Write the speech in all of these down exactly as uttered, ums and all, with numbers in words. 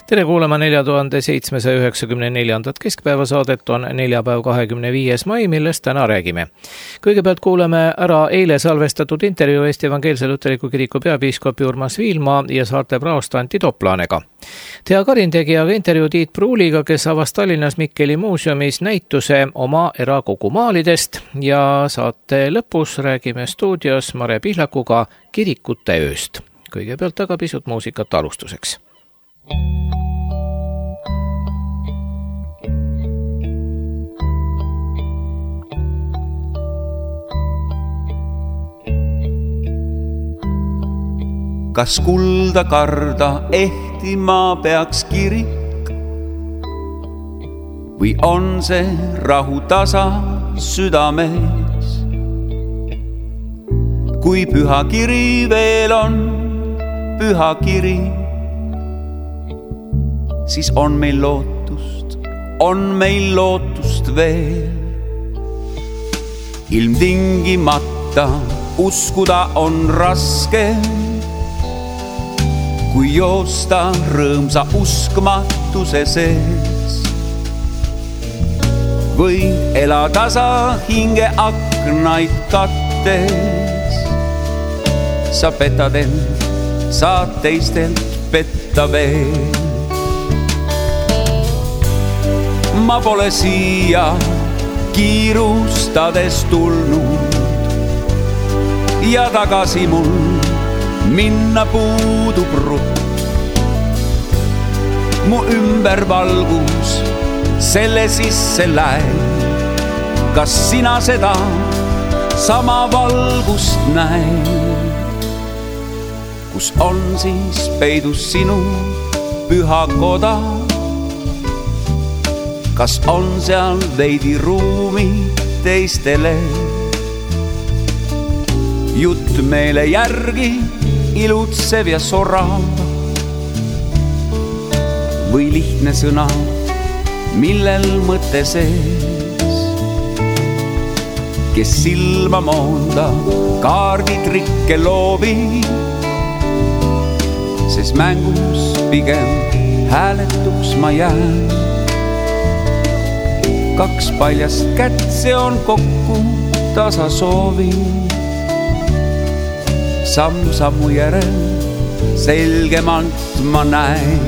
Tere kuulema neljä tuhat seitsemäsataa üheksakümmend neli keskpäevasaadet on neljapäev kahekümne viies mai, millest täna räägime. Kõigepealt kuuleme ära eile salvestatud intervjuu Eesti Evangeelse Luteriku Kiriku peapiiskopi Urmas Viilma ja Saarte praost Antti Toplaanega. Tea Karin tegi aga intervjuu Tiit Pruuliga, kes avas Tallinnas Mikkeli muuseumis näituse oma erakogumaalidest ja saate lõpus räägime stuudios Mare Pihlakuga kirikute ööst. Kõigepealt aga pisut muusikat alustuseks. Kas kulda karda ehtima peaks kirik või on see rahu tasa südames? Kui püha kiri veel on püha kiri, siis on meil lootust, on meil lootust veel. Ilmtingimata uskuda on raske, kui joosta rõõmsa uskmatuse sees. Või elada sa hinge aknaid kattes, sa petad end, saad teistelt petta veel. Ma pole siia kiirustades tulnud ja tagasi mul minna puudub rutt. Mu ümber valgus selle sisse läib. Kas sina seda sama valgust näed? Kus on siis peidus sinu püha koda? Kas on seal veidi ruumi teistele? Jutt meele järgi ilutsev ja sorav või lihtne sõna, millel mõte sees. Kes silma moonda kaarditrikke loobi, ses mängus pigem hääletuks ma jään. Kaks paljast kätt, see on kokku tasa soovi. Samm sammu järel selgemalt ma näen.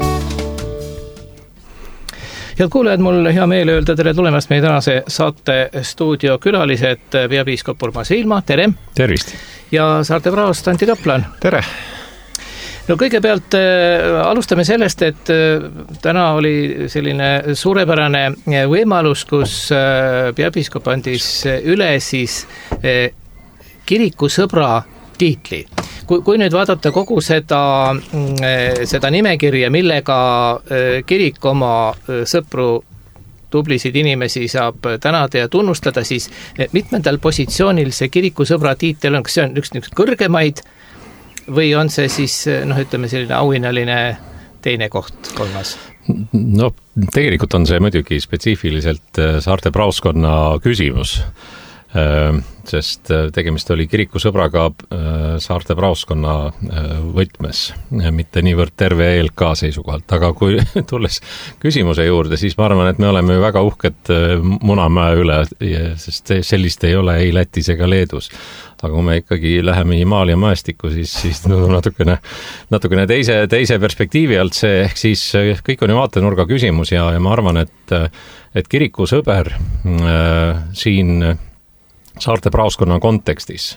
Head kuulajad, mul hea meel öelda tere tulemast meie tänase saate stuudio külalised peapiiskop Urmas Viilma, tere! Tervist! Ja Saarte praost Antti Toplaan. Tere! No kõigepealt äh, alustame sellest, et äh, täna oli selline suurepärane võimalus, kus äh, peapiiskop andis üle siis äh, kirikusõbra tiitli. Kui, kui nüüd vaadata kogu seda, seda nimekirja, millega kirik oma sõpru tublisid inimesi saab tänada ja tunnustada, siis mitmendal positsioonil see kirikusõbra tiitel on, kas see on üks, üks kõrgemaid või on see siis, noh, ütleme selline auhinnaline teine koht, kolmas? No, tegelikult on see muidugi spetsiifiliselt Saarte praoskonna küsimus, sest tegemist oli kirikusõbraga Saarte praoskonna võtmes, mitte niivõrd terve E L K seisukohalt. Aga kui tulles küsimuse juurde, siis ma arvan, et me oleme väga uhked Munamäe üle, sest sellist ei ole ei Lätis ega Leedus. Aga kui me ikkagi läheme Himaalia maestikku, siis, siis natukene, natukene teise, teise perspektiivi alt see, ehk siis kõik on ju vaatenurga küsimus ja, ja ma arvan, et, et kirikusõber äh, siin Saarte praoskonna kontekstis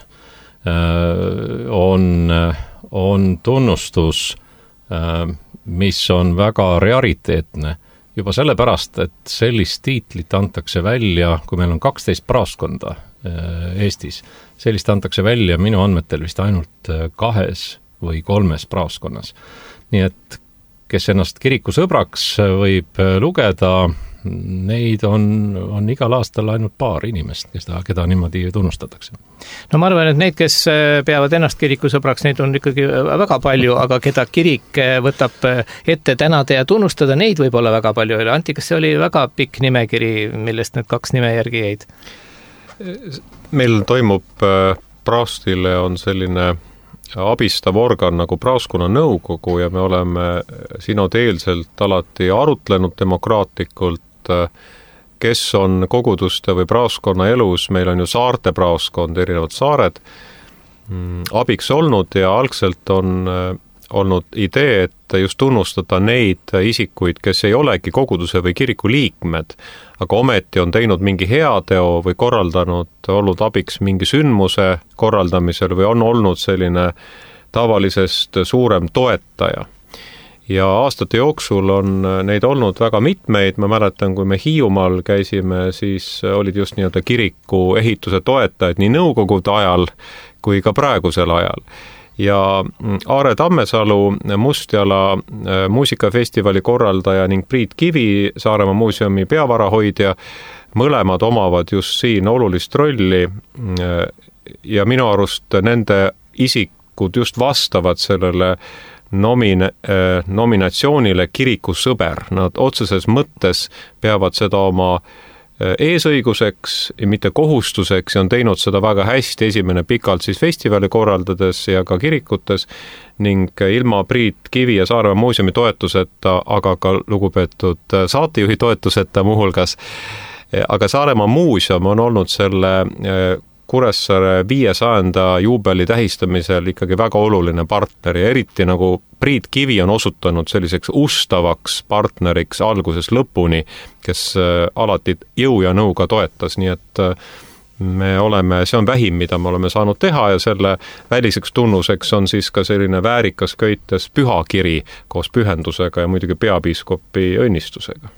on, on tunnustus, mis on väga rariteetne juba sellepärast, et sellist tiitlit antakse välja, kui meil on kaksteist praoskonda Eestis, sellist antakse välja minu andmetel vist ainult kahes või kolmes praoskonnas. Nii et kes ennast kirikusõbraks võib lugeda, neid on, on igal aastal ainult paar inimest, kes ta, keda niimoodi tunnustatakse. No ma arvan, et neid, kes peavad ennast kirikusõbraks, neid on ikkagi väga palju, aga keda kirik võtab ette tänada ja tunnustada, neid võib olla väga palju. Antti, kas see oli väga pikk nimekiri, millest need kaks nime järgi jäid? Meil toimub praostile on selline abistav organ nagu praoskonna nõukogu ja me oleme sinodeelselt alati arutlenud demokraatlikult, kes on koguduste või praoskonna elus, meil on ju saarte praoskond, erinevad saared, abiks olnud ja algselt on olnud idee, et just tunnustada neid isikuid, kes ei olegi koguduse või kiriku liikmed, aga ometi on teinud mingi heateo või korraldanud, olnud abiks mingi sündmuse korraldamisel või on olnud selline tavalisest suurem toetaja. Ja aastate jooksul on neid olnud väga mitmeid, ma mäletan, kui me Hiiumaal käisime, siis olid just nii-öelda kiriku ehituse toetajad nii nõukogude ajal kui ka praegusel ajal. Ja Aare Tammesalu, Mustjala muusikafestivali korraldaja ning Priit Kivi, Saaremaa muuseumi peavarahoidja, mõlemad omavad just siin olulist rolli ja minu arust nende isikud just vastavad sellele nomine, nominatsioonile kirikusõber. Nad otseses mõttes peavad seda oma eesõiguseks ja mitte kohustuseks ja on teinud seda väga hästi, esimene pikalt siis festivali korraldades ja ka kirikutes ning ilma Priit Kivi ja Saaremaa muuseumi toetuseta, aga ka lugupeetud saatejuhi toetuseta muuhulgas. Aga Saaremaa muuseum on olnud selle Kuressaare viiesajanda juubeli tähistamisel ikkagi väga oluline partner ja eriti nagu Priit Kivi on osutanud selliseks ustavaks partneriks alguses lõpuni, kes alati jõu ja nõuga toetas, nii et me oleme, see on vähim, mida me oleme saanud teha ja selle väliseks tunnuseks on siis ka selline väärikas köites pühakiri koos pühendusega ja muidugi peapiiskopi õnnistusega.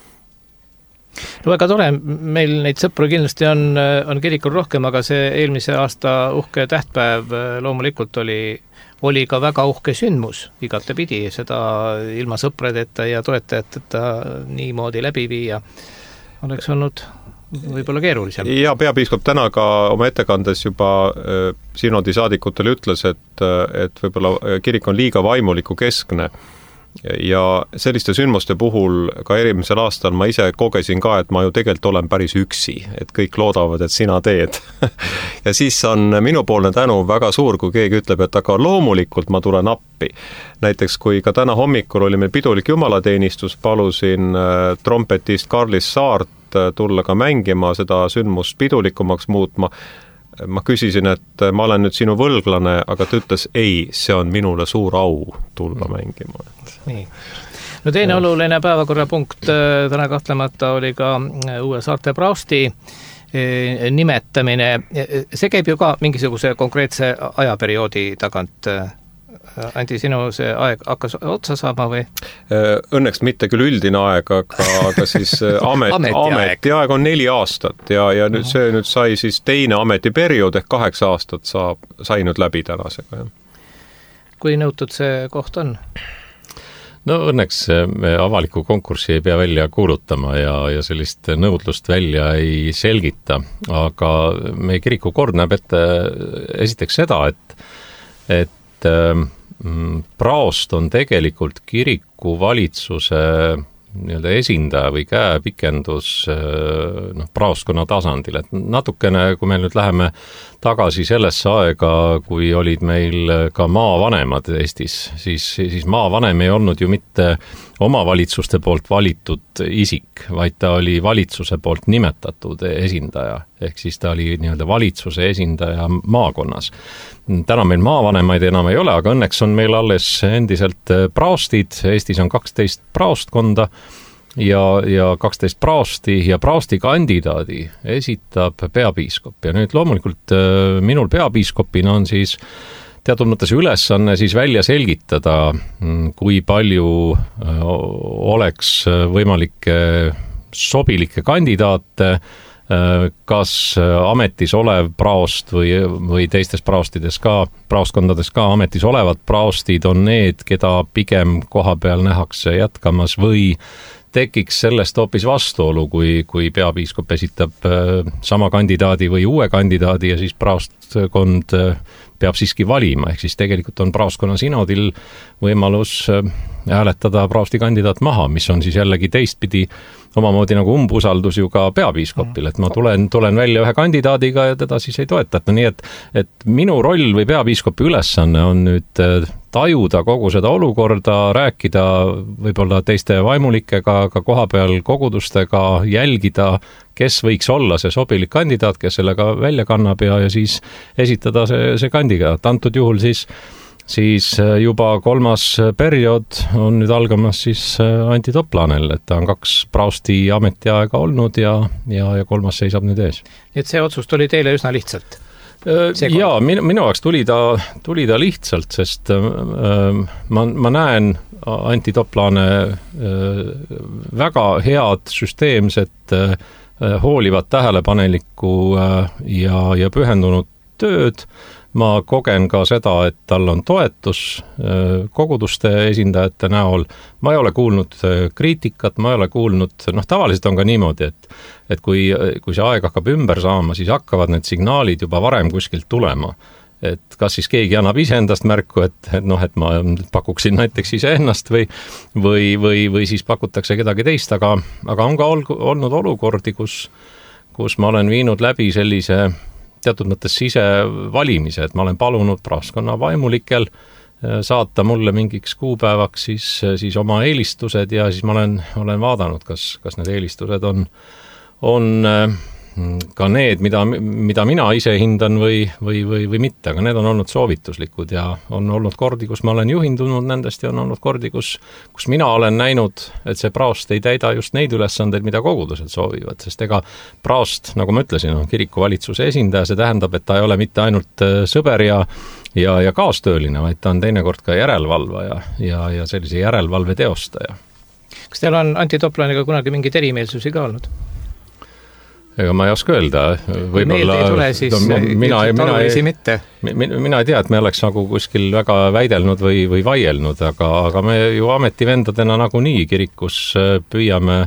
No väga tore, meil neid sõpru kindlasti on, on kirikul rohkem, aga see eelmise aasta uhke tähtpäev loomulikult oli, oli ka väga uhke sündmus igatepidi, seda ilma sõpradeta ja toetajateta niimoodi läbi viia oleks olnud võib-olla keerulisem. Ja peapiiskop täna ka oma ettekandes juba sinodi saadikutele ütles, et, et võib-olla kirik on liiga vaimuliku keskne. Ja selliste sündmuste puhul ka eelmisel aastal ma ise kogesin ka, et ma ju tegelikult olen päris üksi, et kõik loodavad, et sina teed. Ja siis on minupoolne tänu väga suur, kui keegi ütleb, et aga loomulikult ma tulen appi. Näiteks kui ka täna hommikul oli meil pidulik jumalateenistus, palusin trompetist Karlis Saart tulla ka mängima, seda sündmust pidulikumaks muutma. Ma küsisin, et ma olen nüüd sinu võlglane, aga ta ütles, ei, see on minule suur au tulla mängima. Nii. No teine ja. Oluline päevakorrapunkt täna kahtlemata oli ka uue Saarte praosti nimetamine. See käib ju ka mingisuguse konkreetse ajaperioodi tagant. Andi, sinu see aeg hakkas otsa saama või? Õnneks mitte küll üldine aeg, aga, aga siis amet, ametiaeg on neli aastat ja, ja nüüd see nüüd sai siis teine ametiperiood ehk kaheksa aastat saab, sai nüüd läbi tänasega. Kui nõutud see koht on? No õnneks me avaliku konkurssi ei pea välja kuulutama ja, ja sellist nõudlust välja ei selgita, aga meie kiriku kord näeb ette esiteks seda, et, et praost on tegelikult kiriku valitsuse nii-öelda esindaja või käepikendus noh, praostkonna tasandil, et natukene, kui me nüüd läheme tagasi sellesse aega, kui olid meil ka maavanemad Eestis, siis, siis maavanem ei olnud ju mitte omavalitsuste poolt valitud isik, vaid ta oli valitsuse poolt nimetatud esindaja, ehk siis ta oli nii-öelda valitsuse esindaja maakonnas. Täna meil maavanemaid enam ei ole, aga õnneks on meil alles endiselt praostid, Eestis on kaksteist praostkonda ja, ja kaksteist praosti ja praosti kandidaadi esitab peapiiskop ja nüüd loomulikult minul peapiiskopina on siis teatud mõttes ülesanne siis välja selgitada, kui palju oleks võimalikke sobilikke kandidaate, kas ametis olev praost või, või teistes praostides ka, praostkondades ka ametis olevad praostid on need, keda pigem koha peal nähakse jätkamas või tekiks sellest hoopis vastuolu, kui, kui peapiiskop esitab sama kandidaadi või uue kandidaadi ja siis praostkond peab siiski valima, ehk siis tegelikult on praoskonna sinodil võimalus hääletada praosti kandidaat maha, mis on siis jällegi teistpidi omamoodi nagu umbusaldus ju ka peapiiskopil, et ma tulen, tulen välja ühe kandidaadiga ja teda siis ei toetata, nii et, et minu roll või peapiiskopi ülesanne on nüüd tajuda kogu seda olukorda, rääkida võib-olla teiste vaimulikega, ka kohapeal kogudustega, jälgida, kes võiks olla see sobilik kandidaat, kes sellega välja kannab ja, ja siis esitada see, see kandidaat. Antud juhul siis siis juba kolmas periood on nüüd algamas siis Anti Toplanel, et ta on kaks praosti ametiaega olnud ja, ja, ja kolmas seisab nüüd ees. Nii et see otsus tuli teile üsna lihtsalt? Jaa, minu, minu jaoks tuli ta, tuli ta lihtsalt, sest äh, ma, ma näen Anti Toplane äh, väga head süsteemset äh, hoolivat tähelepanelikku äh, ja, ja pühendunud tööd. Ma kogen ka seda, et tal on toetus koguduste esindajate näol. Ma ei ole kuulnud kriitikat, ma ei ole kuulnud, noh tavaliselt on ka niimoodi, et, et kui, kui see aeg hakkab ümber saama, siis hakkavad need signaalid juba varem kuskilt tulema. Et kas siis keegi annab ise endast märku, et, et noh, et ma pakuksin näiteks ise ennast või, või, või, või siis pakutakse kedagi teist, aga, aga on ka olnud olukordi, kus, kus ma olen viinud läbi sellise teatud mõttes sisevalimise, et ma olen palunud praoskonna vaimulikel saata mulle mingiks kuupäevaks siis, siis oma eelistused ja siis ma olen, olen vaadanud, kas, kas need eelistused on, on ka need, mida, mida mina ise hindan või, või, või, või mitte, aga need on olnud soovituslikud ja on olnud kordi, kus ma olen juhindunud nendest ja on olnud kordi, kus, kus mina olen näinud, et see praost ei täida just neid ülesandeid, mida kogudused soovivad, sest ega praost, nagu ma ütlesin, on kirikuvalitsuse esindaja, see tähendab, et ta ei ole mitte ainult sõber ja, ja, ja kaastööline, vaid ta on teinekord ka järelevalvaja ja, ja sellise järelevalve teostaja. Kas teil on Anti Toplaniga kunagi mingid erimeelsusi ka olnud? Ega ma ei oska öelda. Meelde ei tule, siis no, mina, mina, ei, mitte. Mina, mina ei tea, et me oleks nagu kuskil väga väidelnud või, või vaielnud, aga, aga me ju ametivendadena nagu nii kirikus püüame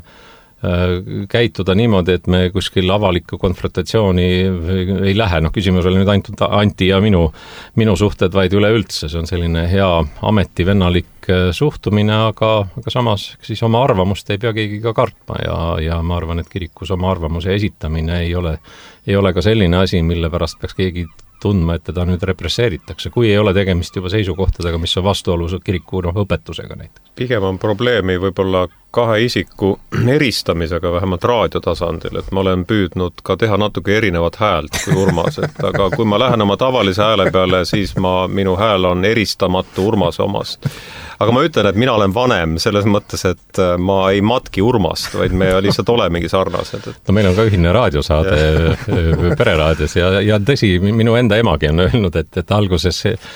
käituda niimoodi, et me kuskil avalikku konfrontatsiooni ei lähe. Noh, küsimus oli nüüd ainult Anti ja minu, minu suhted, vaid üleüldse. See on selline hea ametivennalik suhtumine, aga, aga samas siis oma arvamust ei pea keegi ka kartma ja, ja ma arvan, et kirikus oma arvamuse esitamine ei ole, ei ole ka selline asi, mille pärast peaks keegi tundma, et teda nüüd represseeritakse, kui ei ole tegemist juba seisukohtadega, mis on vastuolus kiriku noh, õpetusega näiteks. Pigem on probleemi võib-olla kahe isiku eristamisega, vähemalt raadiotasandil, et ma olen püüdnud ka teha natuke erinevat häält kui Urmas, et aga kui ma lähen oma tavalise hääle peale, siis ma, minu hääl on eristamatu Urmase omast. Aga ma ütlen, et mina olen vanem selles mõttes, et ma ei matki Urmast, vaid me lihtsalt olemegi sarnased. Et... No meil on ka ühine raadiosaade Pereraadios ja, ja tõsi, minu enda emagi on öelnud, et, et alguses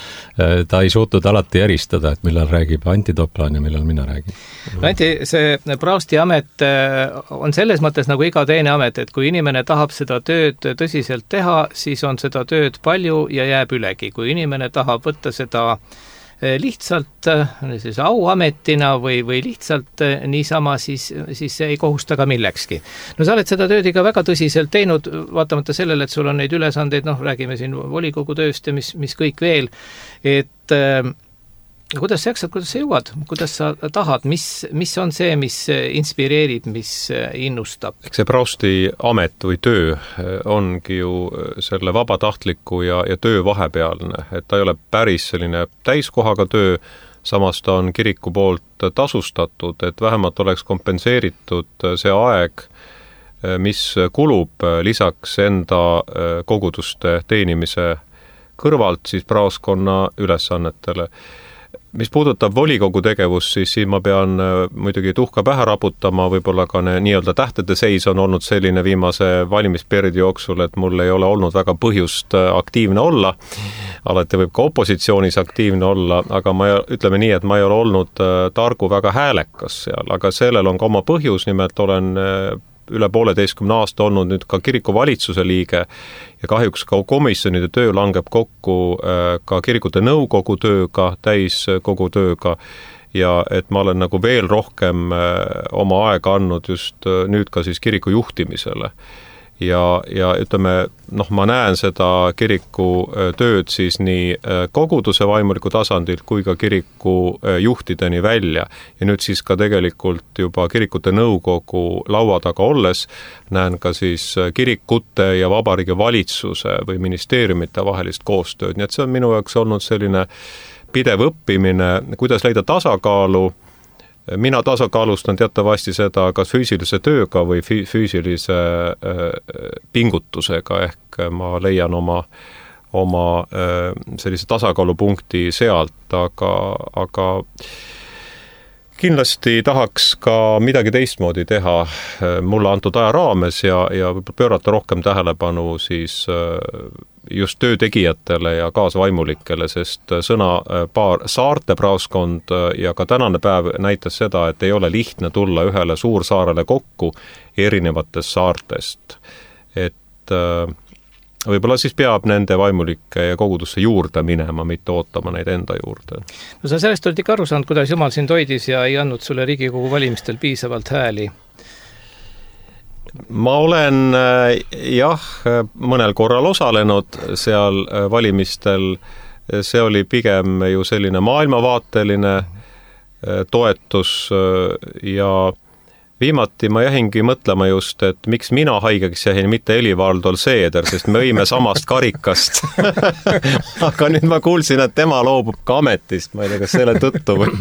ta ei suutnud alati eristada, et millal räägib Anti Toplan ja millal mina räägin. Anti, see praosti amet on selles mõttes nagu iga teine amet, et kui inimene tahab seda tööd tõsiselt teha, siis on seda tööd palju ja jääb ülegi. Kui inimene tahab võtta seda lihtsalt siis auametina või, või lihtsalt niisama, siis, siis ei kohusta ka millekski. No sa oled seda tööd ikka väga tõsiselt teinud, vaatamata sellele, et sul on neid ülesandeid, noh, räägime siin volikogu tööst ja mis, mis kõik veel, et äh, kuidas sa jaksad, kuidas sa jõuad, kuidas sa tahad, mis, mis on see, mis inspireerib, mis innustab? Eks see praosti amet või töö ongi ju selle vabatahtliku ja, ja töö vahepealne, et ta ei ole päris selline täiskohaga töö, samas ta on kiriku poolt tasustatud, et vähemalt oleks kompenseeritud see aeg, mis kulub lisaks enda koguduste teenimise kõrvalt siis praoskonna ülesannetele. Mis puudutab volikogu tegevust, siis siin ma pean muidugi tuhka pähe raputama, võib-olla ka ne, nii-öelda tähtede seis on olnud selline viimase valimisperioodi jooksul, et mul ei ole olnud väga põhjust aktiivne olla. Alati võib ka opositsioonis aktiivne olla, aga ma ütleme nii, et ma ei ole olnud targu väga häälekas seal, aga sellel on ka oma põhjus, nimelt olen üle pooleteistkümne aasta olnud nüüd ka kirikuvalitsuse liige ja kahjuks ka komisjonide töö langeb kokku ka kirikute nõukogu tööga, täiskogu tööga ja et ma olen nagu veel rohkem oma aega andnud just nüüd ka siis kiriku juhtimisele. ja, ja ütleme, noh, ma näen seda kiriku tööd siis nii koguduse vaimuliku tasandilt kui ka kiriku juhtideni välja. Ja nüüd siis ka tegelikult juba kirikute nõukogu laua taga olles näen ka siis kirikute ja vabariigi valitsuse või ministeeriumite vahelist koostööd. Nii et see on minu jaoks olnud selline pidev õppimine, kuidas leida tasakaalu. Mina tasakaalustan teatavasti seda kas füüsilise tööga või füüsilise pingutusega, ehk ma leian oma, oma sellise tasakaalupunkti sealt, aga, aga kindlasti tahaks ka midagi teistmoodi teha mulle antud aja raames ja, ja pöörata rohkem tähelepanu siis just töötegijatele ja kaasvaimulikele, sest sõna paar saarte praoskond ja ka tänane päev näitas seda, et ei ole lihtne tulla ühele suursaarele kokku erinevatest saartest. Et võib-olla siis peab nende vaimulike ja kogudusse juurde minema, mitte ootama neid enda juurde. No sa sellest olid ikka aru saanud, kuidas Jumal sind hoidis ja ei andnud sulle Riigikogu valimistel piisavalt hääli? Ma olen jah, mõnel korral osalenud seal valimistel, see oli pigem ju selline maailmavaateline toetus ja viimati ma jähingi mõtlema just, et miks mina haigeks jähin, mitte Helir-Valdor Seeder, sest me õime samast karikast. Aga nüüd ma kuulsin, et tema loobub ka ametist, ma ei tea, kas selle tõttu või.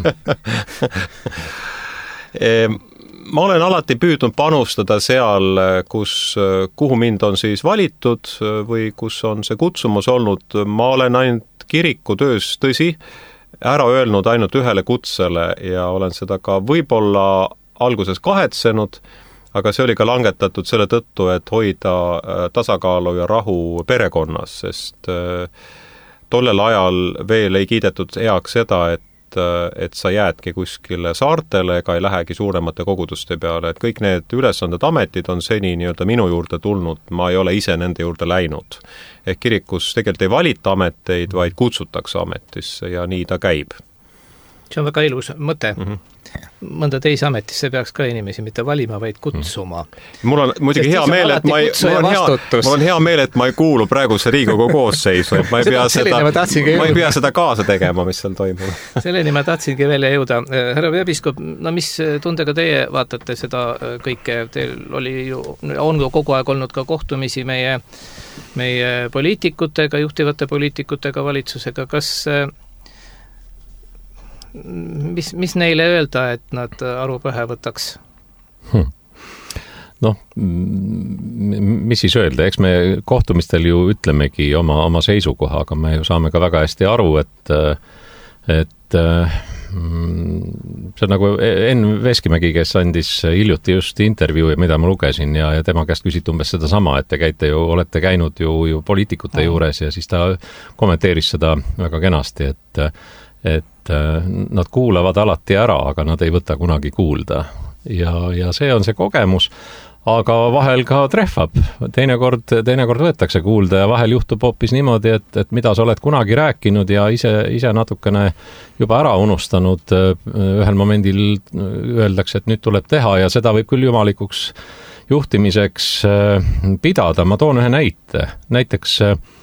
Ma olen alati püüdnud panustada seal, kus, kuhu mind on siis valitud või kus on see kutsumus olnud. Ma olen ainult kirikutöös tõsi, ära öelnud ainult ühele kutsele ja olen seda ka võib-olla alguses kahetsenud, aga see oli ka langetatud selle tõttu, et hoida tasakaalu ja rahu perekonnas, sest tollel ajal veel ei kiidetud heaks seda, et et sa jäädki kuskile saartele ega ei lähegi suuremate koguduste peale, et kõik need ülesanded ametid on seni nii-öelda minu juurde tulnud, ma ei ole ise nende juurde läinud. Ehk kirikus tegelikult ei valita ameteid, vaid kutsutakse ametisse ja nii ta käib. See on väga ilus mõte. Mm-hmm. Mõnda teise ametisse peaks ka inimesi mitte valima, vaid kutsuma. Mul on muidugi hea meel, et ma ei, mul on hea, mul on hea meel, et ma ei kuulu praeguse Riigikogu koosseisu, et ma ei pea seda, ma, ma ei pea seda kaasa tegema, mis seal toimub. Selleni ma tahtsingi veel jõuda. Härra Peapiiskop, no mis tundega teie vaatate seda kõike? Teil oli ju, on ju kogu aeg olnud ka kohtumisi meie, meie poliitikutega, juhtivate poliitikutega, valitsusega. Kas Mis, mis neile öelda, et nad aru pähe võtaks? Hmm. Noh, mis siis öelda? Eks me kohtumistel ju ütlemegi oma, oma seisukoha, aga me ju saame ka väga hästi aru, et, et see on nagu Enn Veskimägi, kes andis hiljuti just intervjuu, mida ma lugesin ja, ja tema käest küsiti umbes seda sama, et te käite ju, olete käinud ju, ju poliitikute juures ja siis ta kommenteeris seda väga kenasti, et et nad kuulavad alati ära, aga nad ei võta kunagi kuulda. Ja, ja see on see kogemus, aga vahel ka trehvab. Teinekord, teinekord võetakse kuulda ja vahel juhtub hoopis niimoodi, et, et mida sa oled kunagi rääkinud ja ise, ise natukene juba ära unustanud. Ühel momendil öeldakse, et nüüd tuleb teha ja seda võib küll jumalikuks juhtimiseks pidada. Ma toon ühe näite. Näiteks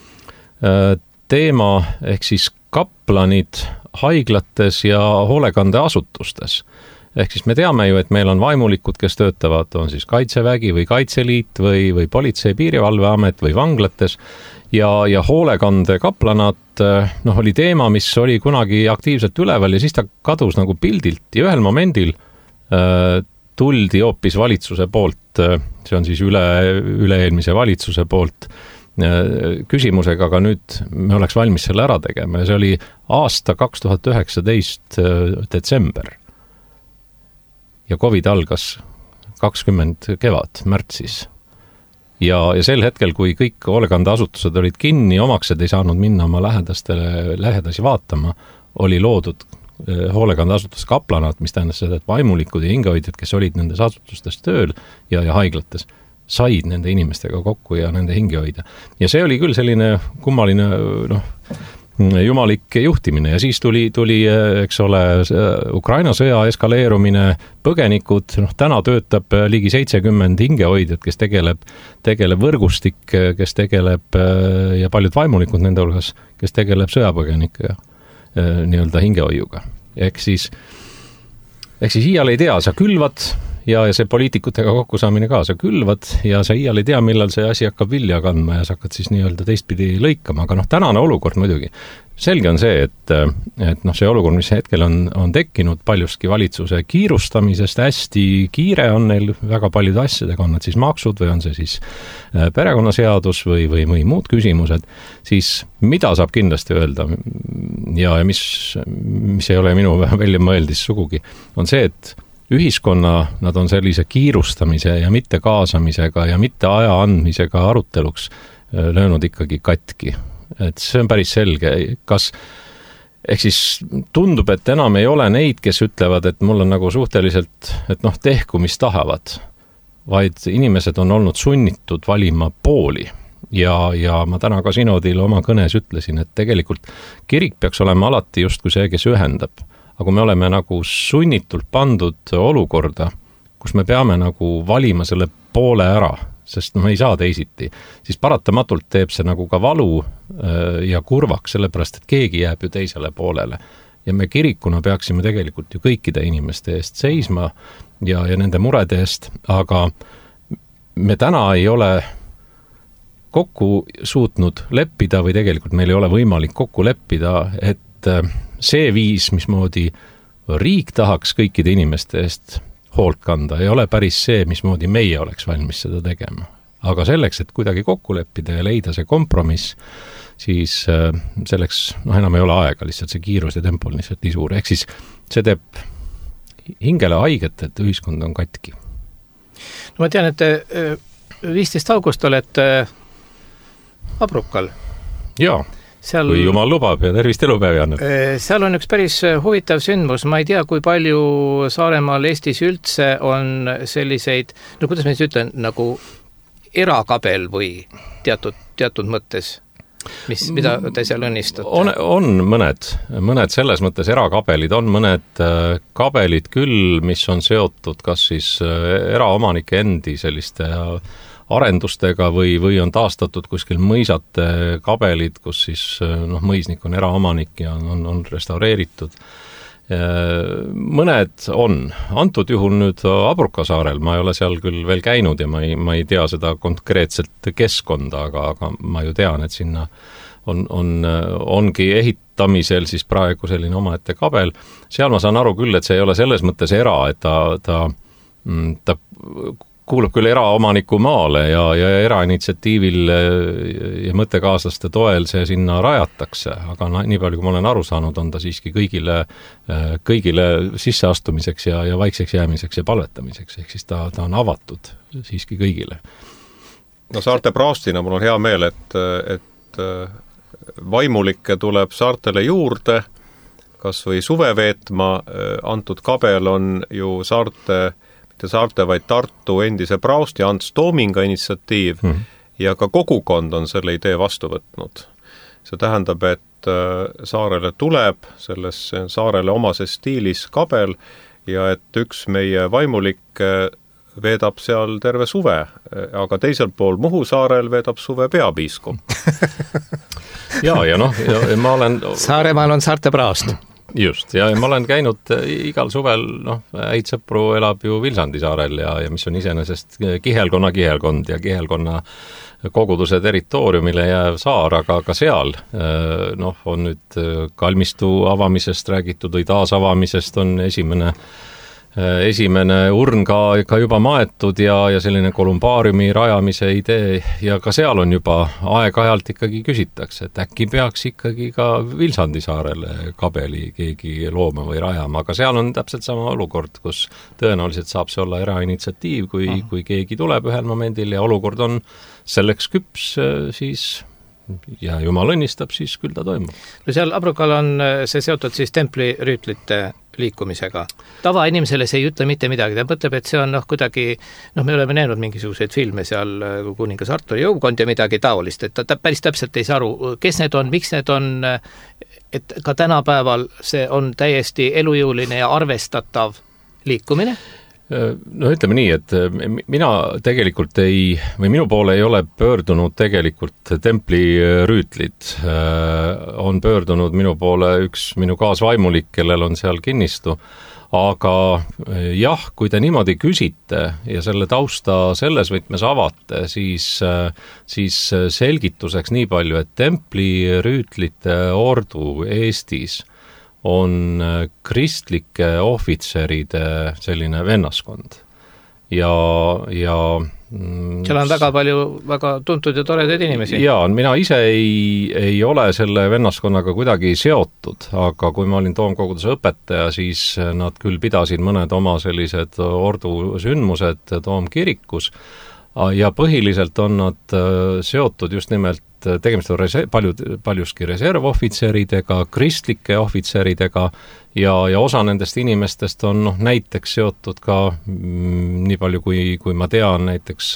teema ehk siis kaplanid haiglates ja hoolekandeasutustes. Ehk siis me teame ju, et meil on vaimulikud, kes töötavad, on siis Kaitsevägi või Kaitseliit või, või Politsei- Piirivalveamet või vanglates ja, ja hoolekandekaplanad, noh, oli teema, mis oli kunagi aktiivselt üleval ja siis ta kadus nagu pildilt ja ühel momendil äh, tuldi hoopis valitsuse poolt, see on siis üle, üle-eelmise valitsuse poolt, küsimusega, aga nüüd me oleks valmis selle ära tegema ja see oli aasta kaks tuhat üheksateist detsember ja Covid algas kakskümmend kevad, märtsis ja, ja sel hetkel, kui kõik hoolekandeasutused olid kinni, omaksed ei saanud minna oma lähedastele lähedasi vaatama, oli loodud hoolekandeasutus kaplanad, mis tähendas seda, et vaimulikud ja hingehoidjad, kes olid nendes asutustes tööl ja, ja haiglates said nende inimestega kokku ja nende hinge hoida. Ja see oli küll selline kummaline, noh, jumalik juhtimine ja siis tuli, tuli, eks ole, Ukraina sõja eskaleerumine, põgenikud, noh, täna töötab ligi seitsekümmend hingehoidjat, kes tegeleb, tegeleb võrgustik, kes tegeleb ja paljud vaimulikud nende hulgas, kes tegeleb sõjapõgenikega, nii-öelda hingehoiuga. Ehk siis, ehk siis iial ei tea, sa külvad ja, ja see poliitikutega kokkusaamine ka, sa külvad ja sa iial ei tea, millal see asi hakkab vilja kandma ja sa hakkad siis nii-öelda teistpidi lõikama, aga noh, tänane olukord muidugi. Selge on see, et, et noh, see olukord, mis hetkel on, on tekkinud paljustki valitsuse kiirustamisest, hästi kiire on neil väga paljude asjadega, on nad siis maksud või on see siis perekonnaseadus või, või, või muud küsimused, siis mida saab kindlasti öelda ja, ja mis, mis ei ole minu väljamõeldis sugugi, on see, et ühiskonna, nad on sellise kiirustamise ja mitte kaasamisega ja mitte aja andmisega aruteluks löönud ikkagi katki. Et see on päris selge. Kas, ehk siis tundub, et enam ei ole neid, kes ütlevad, et mul on nagu suhteliselt, et noh, tehku, mis tahavad, vaid inimesed on olnud sunnitud valima pooli. Ja, ja ma täna ka sinodil oma kõnes ütlesin, et tegelikult kirik peaks olema alati justkui see, kes ühendab. Aga me oleme nagu sunnitult pandud olukorda, kus me peame nagu valima selle poole ära, sest no me ei saa teisiti, siis paratamatult teeb see nagu ka valu ja kurvaks, sellepärast, et keegi jääb ju teisele poolele. Ja me kirikuna peaksime tegelikult ju kõikide inimeste eest seisma ja, ja nende murede eest, aga me täna ei ole kokku suutnud leppida või tegelikult meil ei ole võimalik kokku leppida, et see viis, mismoodi riik tahaks kõikide inimeste eest hoolt kanda, ei ole päris see, mismoodi meie oleks valmis seda tegema. Aga selleks, et kuidagi kokku leppida ja leida see kompromiss, siis selleks noh, enam ei ole aega, lihtsalt see kiirus ja tempo on lihtsalt nii suur. Ehk siis see teeb hingele haiget, et ühiskond on katki. No ma tean, et viisteist august olete Abrukal. Jaa. Seal, kui jumal lubab ja tervist elupäevi annab. Seal on üks päris huvitav sündmus, ma ei tea, kui palju Saaremaal Eestis üldse on selliseid, no kuidas ma siis ütlen, nagu erakabel või teatud, teatud mõttes, mis, mida te seal õnnistate? On, on mõned, mõned selles mõttes erakabelid, on mõned kabelid küll, mis on seotud kas siis eraomanike endi selliste arendustega või, või on taastatud kuskil mõisate kabelid, kus siis noh, mõisnik on eraomanik ja on, on restaureeritud. Mõned on. Antud juhul nüüd Abruka saarel, ma ei ole seal küll veel käinud ja ma ei, ma ei tea seda konkreetselt keskkonda, aga, aga ma ju tean, et sinna on, on, ongi ehitamisel siis praegu selline omaette kabel. Seal ma saan aru küll, et see ei ole selles mõttes era, et ta, ta, ta kuulub küll eraomaniku maale ja, ja erainitsiatiivil ja mõttekaaslaste toel see sinna rajatakse, aga nii palju, kui ma olen aru saanud, on ta siiski kõigile, kõigile sisseastumiseks ja, ja vaikseks jäämiseks ja palvetamiseks, ehk siis ta, ta on avatud siiski kõigile. No saarte praostina mul on hea meel, et, et vaimulikke tuleb saartele juurde, kas või suve veetma, antud kabel on ju saarte saarte vaid Tartu endise praosti Ants Toominga initsiatiiv hmm. ja ka kogukond on selle idee vastu võtnud. See tähendab, et saarele tuleb selles saarele omases stiilis kabel ja et üks meie vaimulik veedab seal terve suve, aga teisel pool Muhu saarel veedab suve peapiiskop. ja, ja noh, ma olen... Saaremaal on saarte praost. Just, ja ma olen käinud igal suvel, noh, häid sõpru elab ju Vilsandi saarel ja, ja mis on iseenesest kihelkonna kihelkond ja kihelkonna koguduse territooriumile jääv saar, aga ka seal noh, on nüüd kalmistu avamisest räägitud või taasavamisest on esimene esimene urn ka, ka juba maetud ja, ja selline kolumbaariumi rajamise idee ja ka seal on juba aeg-ajalt ikkagi küsitakse, et äkki peaks ikkagi ka Vilsandi saarele kabeli keegi looma või rajama, aga seal on täpselt sama olukord, kus tõenäoliselt saab see olla erainitsiatiiv, kui, kui keegi tuleb ühel momendil ja olukord on selleks küps, siis ja jumal õnnistab, siis küll ta toimub. No seal Abrukal on see seotud siis templirüütlite liikumisega. Tavainimesele see ei ütle mitte midagi, ta mõtleb, et see on noh, kuidagi, noh, me oleme näinud mingisuguseid filme seal, kuningas Arturi jõukond ja midagi taolist, et ta, ta päris täpselt ei saa aru, kes need on, miks need on, et ka tänapäeval see on täiesti elujõuline ja arvestatav liikumine. No ütleme nii, et mina tegelikult ei, või minu poole ei ole pöördunud tegelikult templirüütlid. On pöördunud minu poole üks minu kaasvaimulik, kellel on seal kinnistu. Aga jah, kui te niimoodi küsite ja selle tausta selles võtmes avate, siis, siis selgituseks nii palju, et templirüütlite ordu Eestis on kristlike ohvitseride selline vennaskond. Ja, ja seal on väga palju väga tuntud ja toredaid inimesi. Jaa, mina ise ei, ei ole selle vennaskonnaga kuidagi seotud, aga kui ma olin toomkoguduse õpetaja, siis nad küll pidasid mõned oma sellised ordu sündmused toomkirikus ja põhiliselt on nad seotud just nimelt tegemist on rese- paljud, paljuski reservohvitseridega, kristlike ohvitseridega ja, ja osa nendest inimestest on noh, näiteks seotud ka mm, nii palju, kui, kui ma tean, näiteks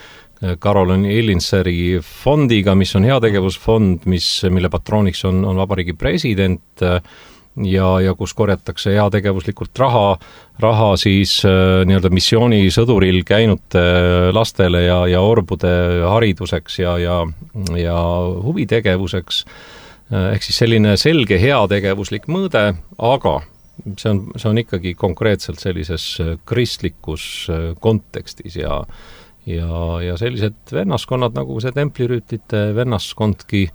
Caroline Illinseri fondiga, mis on heategevusfond, mis, mille patrooniks on, on vabariigi president ja, ja kus korjatakse heategevuslikult raha, raha siis nii-öelda missioonisõduril käinute lastele ja, ja orbude hariduseks ja, ja, ja huvitegevuseks. Ehk siis selline selge heategevuslik mõõde, aga see on, see on ikkagi konkreetselt sellises kristlikus kontekstis ja, ja, ja sellised vennaskonnad, nagu see templirüütlite vennaskondki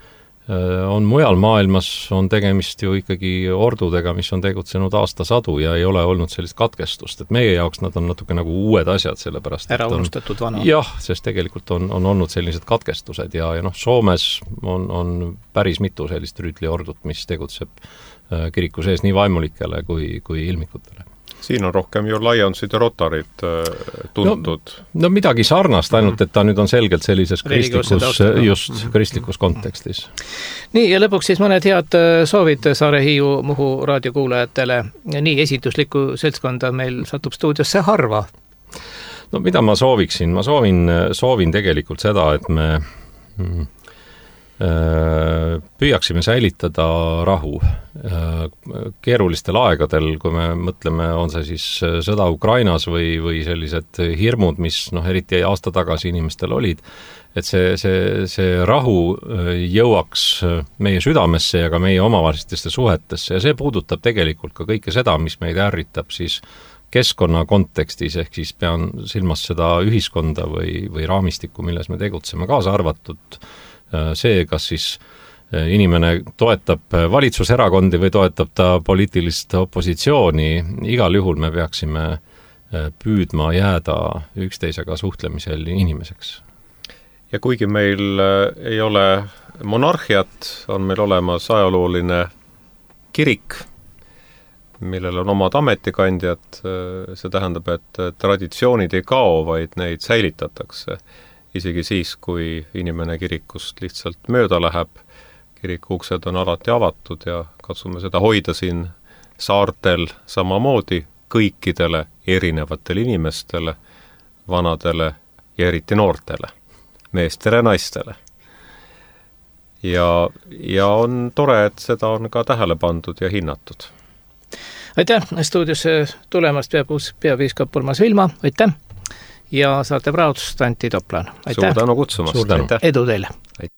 on mujal maailmas, on tegemist ju ikkagi ordudega, mis on tegutsenud aastasadu ja ei ole olnud sellist katkestust, et meie jaoks nad on natuke nagu uued asjad, sellepärast ära unustatud vana. Jah, sest tegelikult on, on olnud sellised katkestused ja, ja noh, Soomes on, on päris mitu sellist rüütliordut, mis tegutseb kiriku sees nii vaimulikele kui, kui ilmikutele. Siin on rohkem ju Lionsid ja Rotarid tuntud. No, no midagi sarnast, ainult et ta nüüd on selgelt sellises kristlikus, just kristlikus kontekstis. Nii, ja lõpuks siis mõned head soovid Saare Hiiu Muhu raadiokuulajatele. Nii esituslikku seltskonda meil satub stuudiosse harva. No mida ma sooviksin? Ma soovin, soovin tegelikult seda, et me püüaksime säilitada rahu keerulistel aegadel, kui me mõtleme, on see siis sõda Ukrainas või, või sellised hirmud, mis noh, eriti aasta tagasi inimestel olid, et see, see, see rahu jõuaks meie südamesse ja ka meie omavahelistesse suhetesse ja see puudutab tegelikult ka kõike seda, mis meid ärritab siis keskkonna kontekstis, ehk siis pean silmas seda ühiskonda või, või raamistikku, milles me tegutseme, kaasa arvatud see, kas siis inimene toetab valitsuserakondi või toetab ta poliitilist opositsiooni, igal juhul me peaksime püüdma jääda üksteisega suhtlemisel inimeseks. Ja kuigi meil ei ole monarhiat, on meil olemas ajalooline kirik, millel on omad ametikandjad, see tähendab, et traditsioonid ei kao, vaid neid säilitatakse. Isegi siis, kui inimene kirikust lihtsalt mööda läheb, kiriku uksed on alati avatud ja katsume seda hoida siin saartel samamoodi kõikidele erinevatele inimestele, vanadele ja eriti noortele, meestele ja naistele. Ja, ja on tore, et seda on ka tähele pandud ja hinnatud. Aitäh stuudiosse tulemast peapiiskop Urmas Vilma, aitäh! Ja Saarte Praadust Antti Toplan. Aitäh. Suur tänu kutsumast. Suur tänu. Edu teile. Aitäh.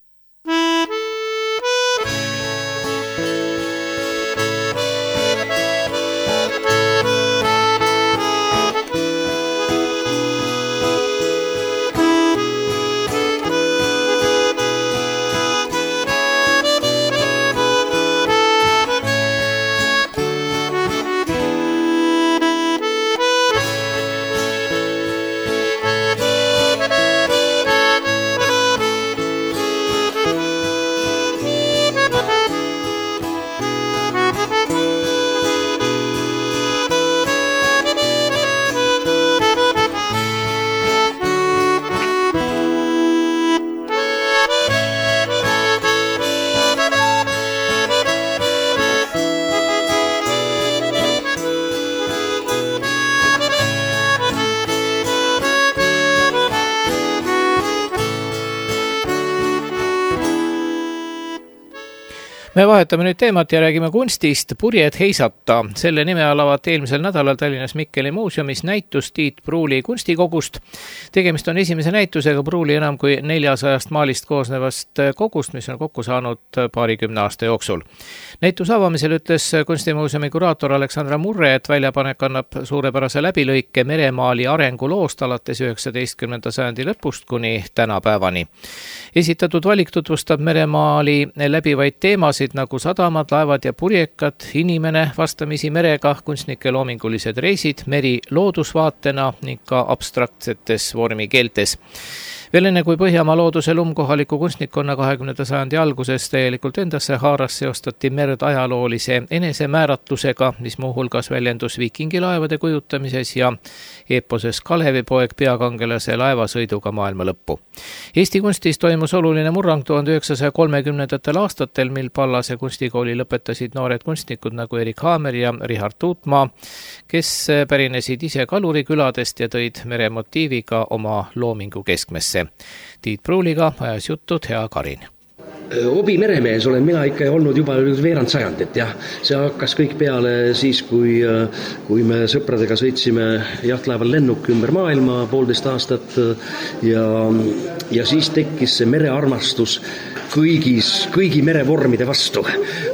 Me vahetame nüüd teemat ja räägime kunstist. Purjed heisata. Selle nime all avati eelmisel nädalal Tallinnas Mikkeli muuseumis näitus Tiit Pruuli kunstikogust. Tegemist on esimese näitusega Pruuli enam kui neljasajast maalist koosnevast kogust, mis on kokku saanud paarikümne aasta jooksul. Näituse avamisel ütles kunstimuuseumi kuraator Aleksandra Murre, et väljapanek annab suurepärase läbilõike meremaali arenguloost alates üheksateistkümnenda sajandi lõpust kuni tänapäevani. Esitatud valik tutvustab meremaali läbivaid teemasid nagu sadamad, laevad ja purjekad, inimene vastamisi merega, kunstnike loomingulised reisid, meri loodusvaatena ning ka abstraktsetes vormikeeltes. Veel enne kui Põhjamaa looduse lumm kohaliku kunstnikkonna kahekümnenda sajandi alguses täielikult endasse haaras, seostati merd ajaloolise enesemääratlusega, mis muuhulgas väljendus viikingilaevade kujutamises ja eeposes Kalevipoeg peakangelase laevasõiduga maailma lõppu. Eesti kunstis toimus oluline murrang tuhande üheksasaja kolmekümnendatel aastatel, mil Pallase kunstikooli lõpetasid noored kunstnikud nagu Erik Haamer ja Richard Tuutmaa, kes pärinesid ise Kaluriküladest ja tõid meremotiiviga oma loomingu keskmesse. Tiit Pruuliga ajas jutud hea Karin. Hobi meremees olen mina ikka olnud juba veerand sajandit, jah. See hakkas kõik peale siis, kui, kui me sõpradega sõitsime jahtlaeval lennuk ümber maailma poolteist aastat ja, ja siis tekkis see merearmastus kõigis, kõigi merevormide vastu.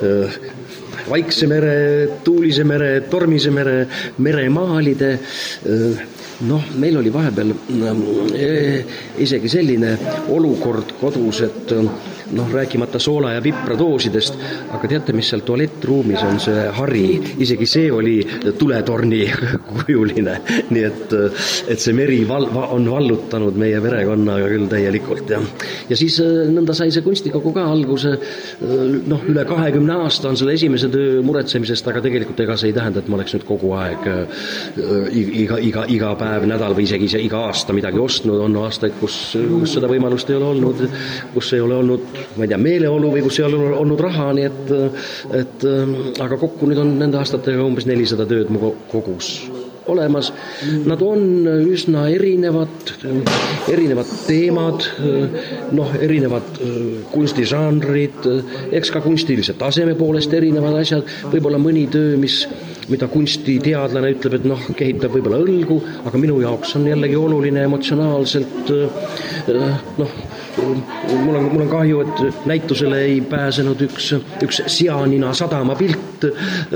Vaikse mere, tuulise mere, tormise mere, meremaalide. Noh, meil oli vahepeal isegi selline olukord kodus, et noh, rääkimata soola ja pipra doosidest, aga teate, mis seal tualettruumis on see hari, isegi see oli tuletorni kujuline, nii et, et see meri val, on vallutanud meie perekonnaga küll täielikult. Ja, ja siis nõnda sai see kunstikogu ka alguse, noh, üle kahekümne aasta on selle esimese töö muretsemisest, aga tegelikult ega see ei tähenda, et ma oleks nüüd kogu aeg iga, iga, iga päev, nädal või isegi iga aasta midagi ostnud, on aastaid, kus, kus seda võimalust ei ole olnud, kus ei ole olnud, ma ei tea, meeleolu või kus ei ole olnud raha, nii et, et aga kokku nüüd on nende aastatega umbes nelisada tööd mu kogus olemas. Nad on üsna erinevad, erinevad teemad, noh, erinevad kunstižanrid, eks ka kunstilise taseme poolest erinevad asjad, võib-olla mõni töö, mis, mida kunstiteadlane ütleb, et noh, kehitab võib-olla õlgu, aga minu jaoks on jällegi oluline emotsionaalselt, noh, mul on, mul on kahju, et näitusele ei pääsenud üks, üks Sianina sadama pilt,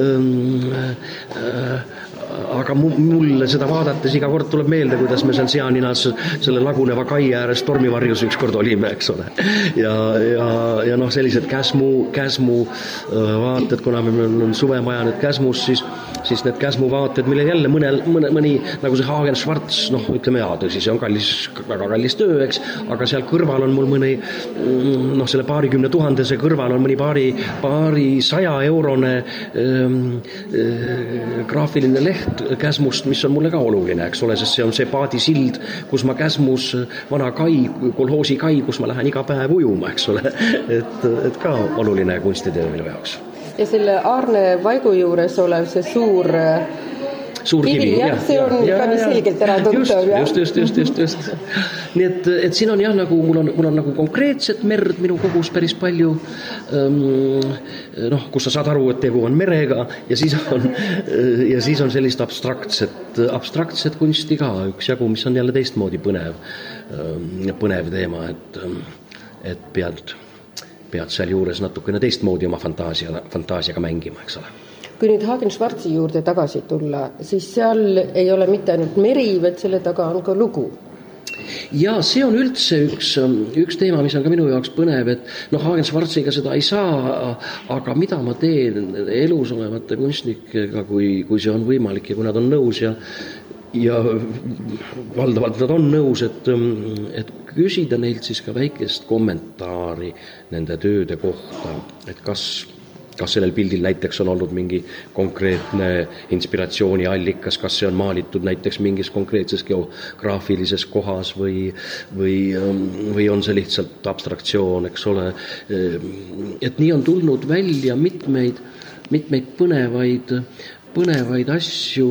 aga mulle seda vaadates iga kord tuleb meelde, kuidas me seal Sianinas selle laguneva kai ääres tormivarjus ükskord olime, eks ole. Ja, ja, ja noh, sellised käsmu, käsmu vaated, kuna me on suvemaja nüüd käsmus, siis, siis need käsmu vaated, mille jälle mõne, mõne, mõni, nagu see Hagen Schwarz, noh, ütleme, jaa, tõsi, see on kallis, väga kallis töö, eks, aga seal kõrval on mul mõni, noh, selle paarikümne tuhandese kõrval on mõni paari, paari saja eurone ähm, äh, graafiline leht Käsmust, mis on mulle ka oluline, eks ole, sest see on see paadisild, kus ma Käsmus, vana kai, kolhoosi kai, kus ma lähen iga päev ujuma, eks ole, et, et ka oluline kunstitöö minu jaoks. Ja selle Arne Vaigu juures olev see suur suur kivi, kivi, jah, see on ja, ka nii selgelt ära tuntav. Just, just, just, just, just. Nii et, et siin on jah, nagu mul on, mul on nagu konkreetset merd minu kogus päris palju, ähm, noh, kus sa saad aru, et tegu on merega ja siis on, ja siis on sellist abstraktset, abstraktset kunsti ka üks jagu, mis on jälle teistmoodi põnev, põnev teema, et, et pead, pead seal juures natukene teistmoodi oma fantaasia, fantaasiaga mängima, eks ole. Kui nüüd Hagen Schwarzi juurde tagasi tulla, siis seal ei ole mitte ainult meri, vaid selle taga on ka lugu. Ja see on üldse üks, üks teema, mis on ka minu jaoks põnev, et noh, Hagen Schwarziga seda ei saa, aga mida ma teen elus olevate kunstnikega, kui, kui see on võimalik ja kui nad on nõus ja ja valdavalt nad on nõus, et, et küsida neilt siis ka väikest kommentaari nende tööde kohta, et kas kas sellel pildil näiteks on olnud mingi konkreetne inspiratsiooniallikas, kas see on maalitud näiteks mingis konkreetses geograafilises kohas või, või, või on see lihtsalt abstraktsioon, eks ole. Et nii on tulnud välja mitmeid, mitmeid põnevaid, põnevaid asju,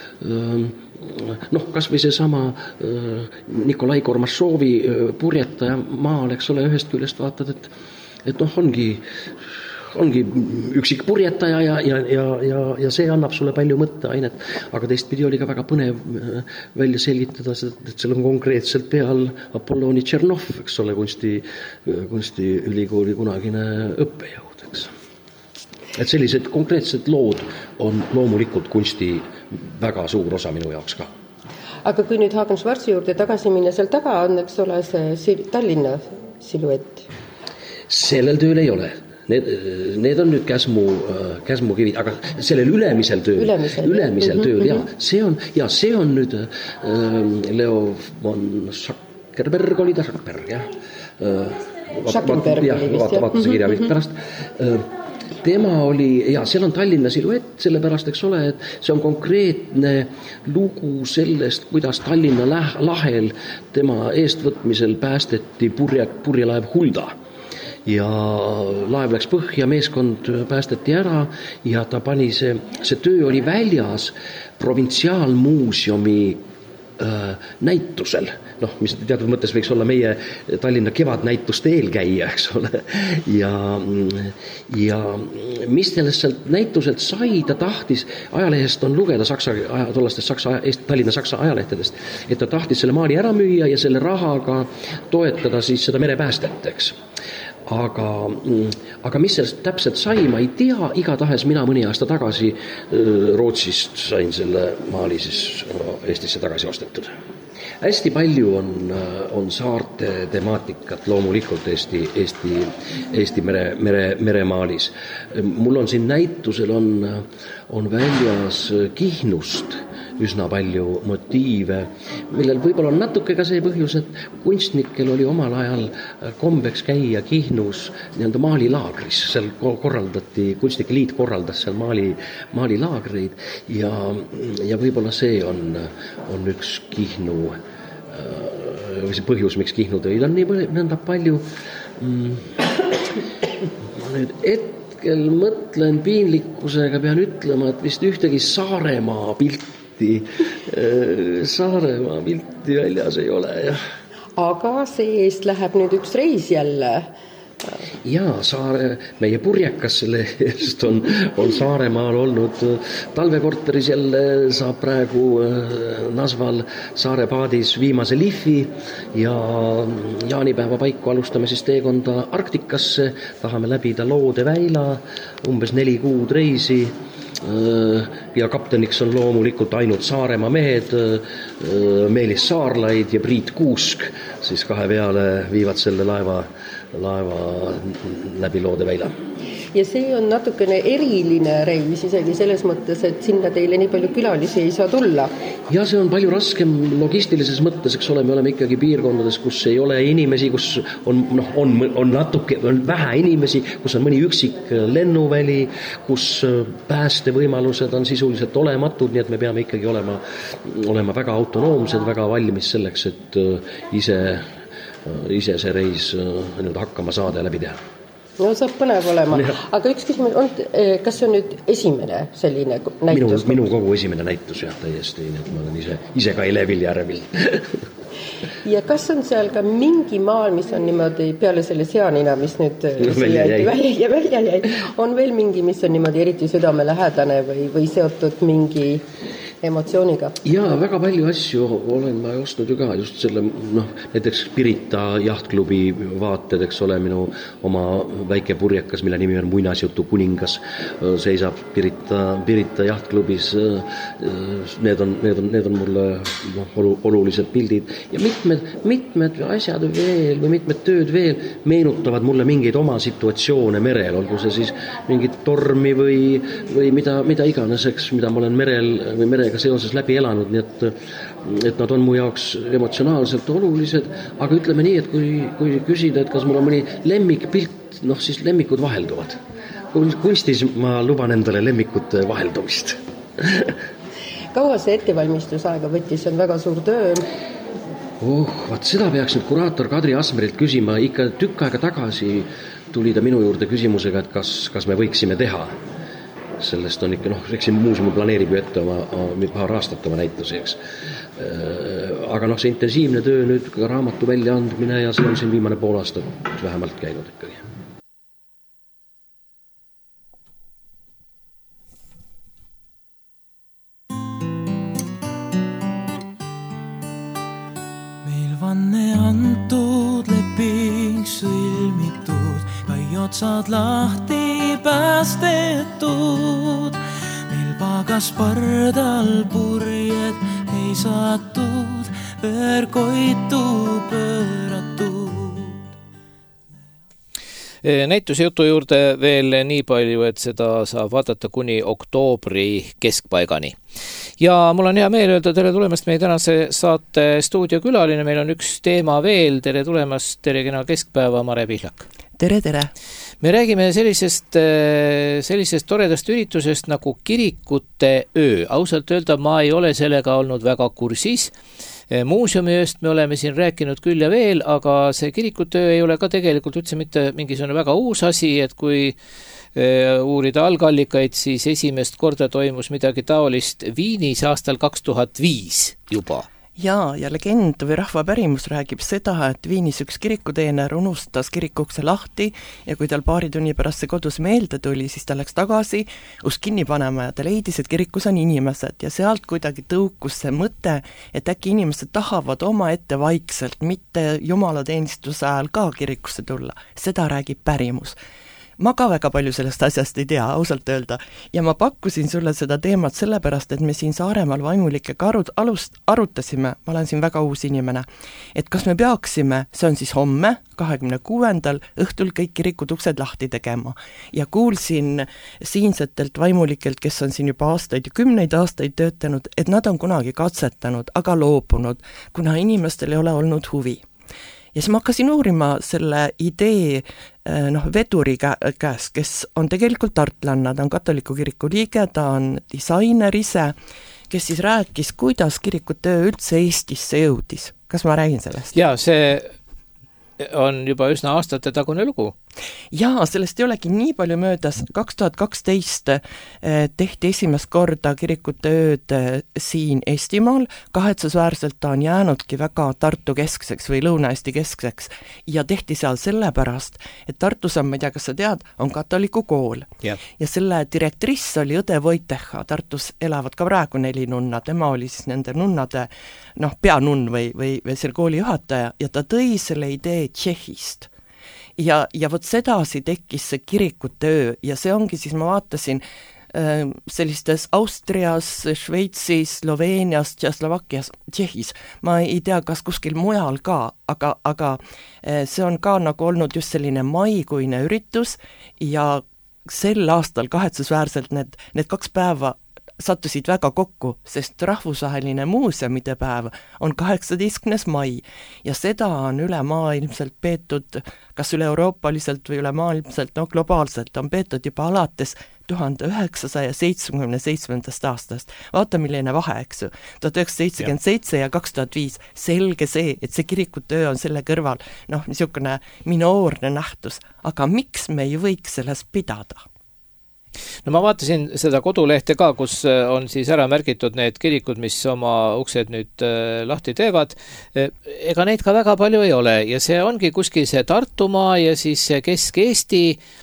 noh, kas või see sama Nikolai Kormašovi purjetaja maal, eks ole, ühest küljest vaatad, et, et noh, ongi ongi üksik purjetaja ja, ja, ja, ja, ja see annab sulle palju mõtteainet, aga teistpidi oli ka väga põnev välja selgitada, et seal on konkreetselt peal Apolloni Tšernov, eks ole, kunsti, kunstiülikooli kunagine õppejõud, eks. Et sellised konkreetsed lood on loomulikult kunsti väga suur osa minu jaoks ka. Aga kui nüüd Hagen Schwarzi juurde tagasi minna, seal taga on, eks ole, see Tallinna siluett? Sellel tööl ei ole. Need, need on nüüd käsmu, käsmukivid, aga sellel ülemisel tööl, ülemisel, ülemisel tööl, mm-hmm. ja see on, ja see on nüüd äh, Leo von Schackenberg oli ta, Schackenberg, jah. Schackenberg oli vist, jah. Vaata see kirja vist pärast. Äh, tema oli, ja seal on Tallinna siluett, sellepärast, eks ole, et see on konkreetne lugu sellest, kuidas Tallinna lahel tema eestvõtmisel päästeti purje, purjelaev Hulda. Ja laev läks põhja, meeskond päästeti ära ja ta pani see, see töö oli väljas provintsiaalmuuseumi äh, näitusel. Noh, mis teatud mõttes võiks olla meie Tallinna kevadnäituste eelkäija, eks ole. Ja, ja mis sellest sealt näituselt sai, ta tahtis, ajalehest on lugeda Saksa, tollastest Saksa, Tallinna Saksa ajalehtedest, et ta tahtis selle maali ära müüa ja selle rahaga toetada siis seda merepäästet, eks. Aga, aga mis sellest täpselt sai, ma ei tea, igatahes mina mõni aasta tagasi Rootsist sain selle maali siis Eestisse tagasi ostetud. Hästi palju on, on saarte temaatikat loomulikult Eesti, Eesti, Eesti mere, mere, meremaalis. Mul on siin näitusel on, on väljas Kihnust üsna palju motiive, millel võib-olla on natuke ka see põhjus, et kunstnikel oli omal ajal kombeks käia Kihnus nii-öelda maalilaagris, seal korraldati, kunstnike liit korraldas seal maali, maalilaagreid ja, ja võib-olla see on, on üks Kihnu või see põhjus, miks Kihnu tõid on nii nõnda palju. Ma nüüd hetkel mõtlen piinlikkusega, pean ütlema, et vist ühtegi Saaremaa pilti Saaremaa pilti väljas ei ole, jah. Aga see-eest läheb nüüd üks reis jälle. Jaa, saare, meie purjekas selle eest on, on Saaremaal olnud talvekorteris jälle, saab praegu Nasval Saarepaadis viimase lihvi ja jaanipäeva paiku alustame siis teekonda Arktikasse, tahame läbida Loode väila, umbes neli kuud reisi ja kapteniks on loomulikult ainult Saaremaa mehed, Meelis Saarlaid ja Priit Kuusk, siis kahe peale viivad selle laeva, laeva läbi Loode väila. Ja see on natukene eriline reis isegi selles mõttes, et sinna teile nii palju külalisi ei saa tulla. Ja see on palju raskem logistilises mõttes, eks ole, me oleme ikkagi piirkondades, kus ei ole inimesi, kus on, noh, on, on natuke on vähe inimesi, kus on mõni üksik lennuväli, kus päästevõimalused on sisuliselt olematud, nii et me peame ikkagi olema, olema väga autonoomsed, väga valmis selleks, et ise, ise see reis nüüd hakkama saada ja läbi teha. No saab põnev olema, aga üks küsimus on, kas see on nüüd esimene selline näitus? Minu, minu kogu esimene näitus, jah, täiesti, nii et ma olen ise, ise ka Elevil järvil. Ja kas on seal ka mingi maal, mis on niimoodi peale selle seanina, mis nüüd välja jäi, välja, ja välja jäi, on veel mingi, mis on niimoodi eriti südamelähedane või, või seotud mingi emotsiooniga? Jaa, väga palju asju olen ma ostnud ju ka, just selle, noh, näiteks Pirita jahtklubi vaated, eks ole, minu oma väike purjekas, mille nimi on Muinasjutu kuningas, seisab Pirita, Pirita jahtklubis. Need on, need on, need on mulle noh, olulised pildid ja mitmed, mitmed asjad veel või mitmed tööd veel meenutavad mulle mingeid oma situatsioone merel, olgu see siis mingit tormi või, või mida, mida iganes, eks, mida ma olen merel või merega seoses läbi elanud, nii et, et nad on mu jaoks emotsionaalselt olulised, aga ütleme nii, et kui, kui küsida, et kas mul on mõni lemmikpilt, noh siis lemmikud vahelduvad. Kunstis ma luban endale lemmikute vaheldumist. Kaua see ettevalmistusaega võttis, on väga suur töö? Oh, vaat seda peaks nüüd kuraator Kadri Asmerilt küsima, ikka tükk aega tagasi tuli ta minu juurde küsimusega, et kas, kas me võiksime teha. Sellest on ikka, noh, eks siin muuseum planeerib ju ette oma, oma paar aastat oma näitusi, eks. Aga noh, see intensiivne töö nüüd ka raamatu väljaandmine ja see on siin viimane pool aastat vähemalt käinud ikkagi. vanne antud, leping sõlmitud, kai otsad lahti päästetud. Meil pagas pardal purjed heisatud, verkoitu pööratud. Näituse jutu juurde veel nii palju, et seda saab vaadata kuni oktoobri keskpaigani. Ja mul on hea meel öelda tere tulemast meie tänase saate stuudiokülaline. Meil on üks teema veel. Tere tulemast, tere kena keskpäeva, Mare Pihlak. Tere, tere. Me räägime sellisest, sellisest toredast üritusest nagu kirikute öö. Ausalt öelda, ma ei ole sellega olnud väga kursis. Muuseumiööst me oleme siin rääkinud küll ja veel, aga see kirikutöö ei ole ka tegelikult üldse mitte mingisugune väga uus asi, et kui uurida algallikaid, siis esimest korda toimus midagi taolist Viinis aastal kaks tuhat viis juba. Jaa, ja legend või rahvapärimus räägib seda, et Viinis üks kirikuteener unustas kirikukse lahti ja kui tal paari tunni pärast see kodus meelde tuli, siis ta läks tagasi usk kinni panema ja ta leidis, et kirikus on inimesed ja sealt kuidagi tõukus see mõte, et äkki inimesed tahavad oma ette vaikselt, mitte jumalateenistuse ajal ka kirikusse tulla. Seda räägib pärimus. Ma ka väga palju sellest asjast ei tea, ausalt öelda, ja ma pakkusin sulle seda teemat sellepärast, et me siin Saaremaal vaimulikega arut, alust, arutasime, ma olen siin väga uus inimene, et kas me peaksime, see on siis homme, kahekümne kuuendal õhtul kõik kirikud uksed lahti tegema. Ja kuulsin siinsetelt vaimulikelt, kes on siin juba aastaid ja kümneid aastaid töötanud, et nad on kunagi katsetanud, aga loobunud, kuna inimestel ei ole olnud huvi. Ja siis ma hakkasin uurima selle idee noh, veduri käes, kes on tegelikult tartlanna, ta on katoliku kiriku liige, ta on disainer ise, kes siis rääkis, kuidas kirikutöö üldse Eestisse jõudis. Kas ma räägin sellest? Jaa, see on juba üsna aastate tagune lugu. Jaa, sellest ei olegi nii palju möödas. kaks tuhat kaksteist tehti esimest korda kirikute ööd siin Eestimaal. Kahetsusväärselt ta on jäänudki väga Tartu keskseks või Lõuna-Eesti keskseks ja tehti seal sellepärast, et Tartus on, ma ei tea, kas sa tead, on katoliku kool. Yeah. Ja selle direktriss oli õde Voiteha. Tartus elavad ka praegu neli nunna. Tema oli siis nende nunnade noh, peanunn või, või, või selle kooli juhataja ja ta tõi selle idee Tšehhist. Ja, ja vot sedasi tekkis see kirikute öö ja see ongi siis, ma vaatasin äh, sellistes Austrias, Šveitsis, Sloveenias, Tšehhoslovakkias, Tšehhis, ma ei tea, kas kuskil mujal ka, aga, aga äh, see on ka nagu olnud just selline maikuine üritus ja sel aastal kahetsusväärselt need, need kaks päeva sattusid väga kokku, sest rahvusvaheline muuseumide päev on kaheksateistkümnes mai ja seda on üle maailmselt peetud, kas üle euroopaliselt või üle maailmselt, no globaalselt on peetud juba alates tuhande üheksasaja seitsmekümne seitsmendast aastast. Vaata, milline vahe, eks ju. tuhat üheksasada seitsekümmend seitse ja kaks tuhat viis. Selge see, et see kirikutöö on selle kõrval, noh, niisugune minoorne nähtus. Aga miks me ei võiks sellest pidada? No ma vaatasin seda kodulehte ka, kus on siis ära märgitud need kirikud, mis oma uksed nüüd lahti teevad. Ega neid ka väga palju ei ole ja see ongi kuskil see Tartumaa ja siis Kesk-Eesti,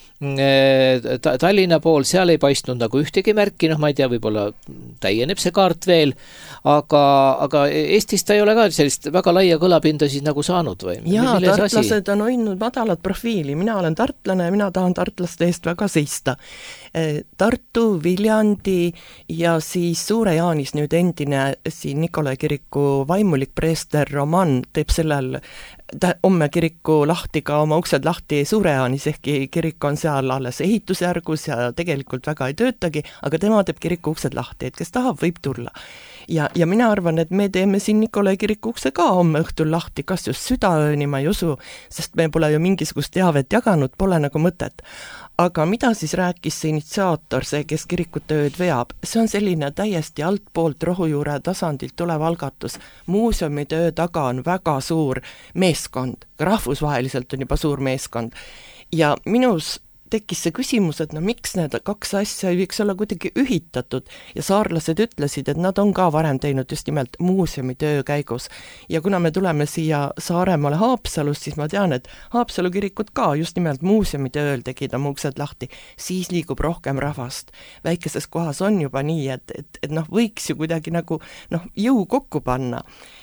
Tallinna pool, seal ei paistnud nagu ühtegi märki, noh ma ei tea, võib-olla täieneb see kaart veel, aga, aga Eestis ta ei ole ka sellist väga laia kõlapinda siis nagu saanud või? Jaa, tartlased on hoidnud madalat profiili, mina olen tartlane ja mina tahan tartlaste eest väga seista. Tartu, Viljandi ja siis Suure-Jaanis nüüd endine siin Nikolai kiriku vaimulik preester Roman teeb sellel ta, homme kiriku lahti ka oma uksed lahti Suure-Jaanis, ehkki kirik on seal alles ehitusjärgus ja tegelikult väga ei töötagi, aga tema teeb kiriku uksed lahti, et kes tahab, võib tulla. Ja, ja mina arvan, et me teeme siin Nikolai kiriku ukse ka homme õhtul lahti, kas just südaööni, ma ei usu, sest me pole ju mingisugust teavet jaganud, pole nagu mõtet. Aga mida siis rääkis see initsiaator, see, kes kirikutööd veab? See on selline täiesti altpoolt rohujuure tasandilt tulev algatus. Muuseumitöö taga on väga suur meeskond, rahvusvaheliselt on juba suur meeskond. Ja minus tekkis see küsimus, et no miks need kaks asja ei võiks olla kuidagi ühitatud ja saarlased ütlesid, et nad on ka varem teinud just nimelt muuseumitöö käigus. Ja kuna me tuleme siia Saaremaale Haapsalust, siis ma tean, et Haapsalu kirikud ka just nimelt muuseumitööl tegid oma uksed lahti, siis liigub rohkem rahvast. Väikeses kohas on juba nii, et, et, et noh, võiks ju kuidagi nagu noh, jõu kokku panna.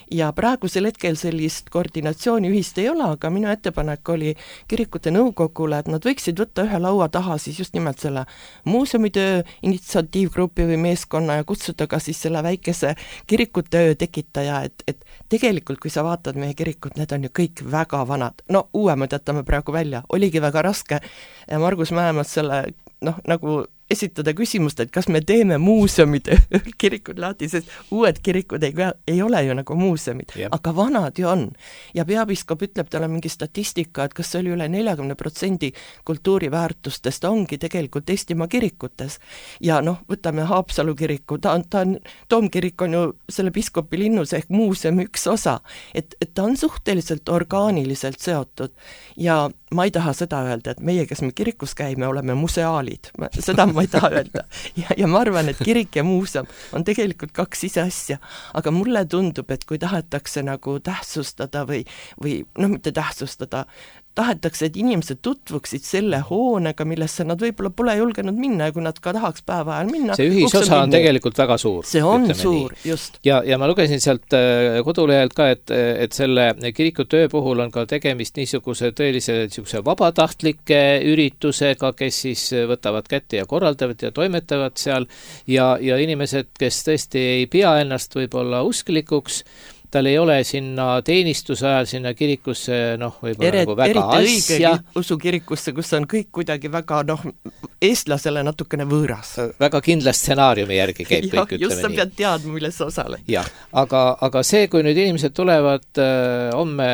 ja praegusel hetkel sellist koordinatsiooni ühist ei ole, aga minu ettepanek oli kirikute nõukogule, et nad võiksid võtta ühe laua taha siis just nimelt selle muuseumitöö initsiatiivgrupi või meeskonna ja kutsuda ka siis selle väikese kirikutöö tekitaja, et, et tegelikult kui sa vaatad meie kirikut, need on ju kõik väga vanad, no uuemad jätame praegu välja, oligi väga raske Margus Mäemas selle noh, nagu esitada küsimust, et kas me teeme muuseumid kirikud lahti, sest uued kirikud ei, ei ole ju nagu muuseumid, yep. aga vanad ju on. Ja peapiiskop ütleb, tal on mingi statistika, et kas oli üle neljakümne protsendi kultuuriväärtustest ongi tegelikult Eestimaa kirikutes. Ja noh, võtame Haapsalu kiriku, ta on, ta on, Toomkirik on ju selle piiskopi linnus ehk muuseumi üks osa, et, et ta on suhteliselt orgaaniliselt seotud ja ma ei taha seda öelda, et meie, kes me kirikus käime, oleme museaalid, seda ma ei taha öelda. Ja, ja ma arvan, et kirik ja muuseum on tegelikult kaks ise asja, aga mulle tundub, et kui tahetakse nagu tähtsustada või, või noh, mitte tähtsustada, tahetakse, et inimesed tutvuksid selle hoonega, millesse nad võib-olla pole julgenud minna ja kui nad ka tahaks päeva ajal minna. See ühisosa on tegelikult väga suur. See on suur, nii. Just. Ja, ja ma lugesin sealt kodulehelt ka, et, et selle kirikutöö puhul on ka tegemist niisuguse tõelise niisuguse vabatahtlike üritusega, kes siis võtavad kätte ja korraldavad ja toimetavad seal ja, ja inimesed, kes tõesti ei pea ennast võib-olla usklikuks, tal ei ole sinna teenistuse ajal sinna kirikusse noh, võib-olla Eret, nagu väga asja. Usukirikusse, kus on kõik kuidagi väga noh, eestlasele natukene võõras. Väga kindla stsenaariumi järgi käib ja, kõik, ütleme just sa pead teadma, milles sa osaled. Jah, aga, aga see, kui nüüd inimesed tulevad äh, homme